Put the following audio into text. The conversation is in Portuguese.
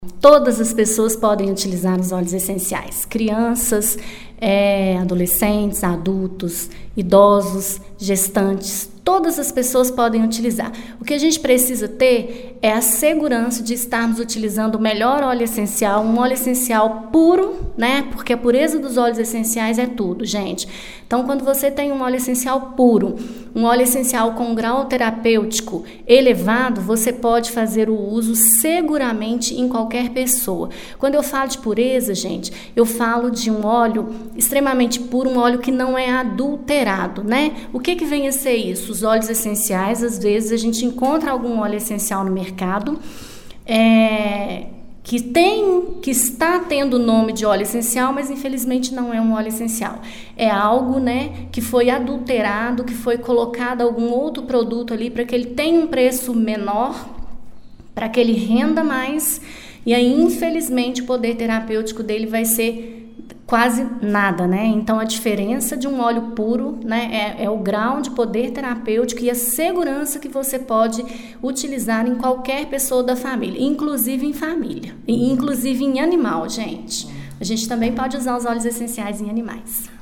Todas as pessoas podem utilizar os óleos essenciais, crianças, adolescentes, adultos, idosos, gestantes, todas as pessoas podem utilizar. O que a gente precisa ter é a segurança de estarmos utilizando o melhor óleo essencial, um óleo essencial puro, né? Porque a pureza dos óleos essenciais é tudo, gente. Então, quando você tem um óleo essencial puro, um óleo essencial com um grau terapêutico elevado, você pode fazer o uso seguramente em qualquer pessoa. Quando eu falo de pureza, gente, eu falo de um óleo extremamente puro, um óleo que não é adulterado, né? O que vem a ser isso? Os óleos essenciais, às vezes a gente encontra algum óleo essencial no mercado que está tendo o nome de óleo essencial, mas infelizmente não é um óleo essencial. É algo, né, que foi adulterado, que foi colocado algum outro produto ali para que ele tenha um preço menor, para que ele renda mais, e aí infelizmente o poder terapêutico dele vai ser quase nada, né? Então a diferença de um óleo puro, né, é o grau de poder terapêutico e a segurança que você pode utilizar em qualquer pessoa da família, inclusive em família, inclusive em animal, gente. A gente também pode usar os óleos essenciais em animais.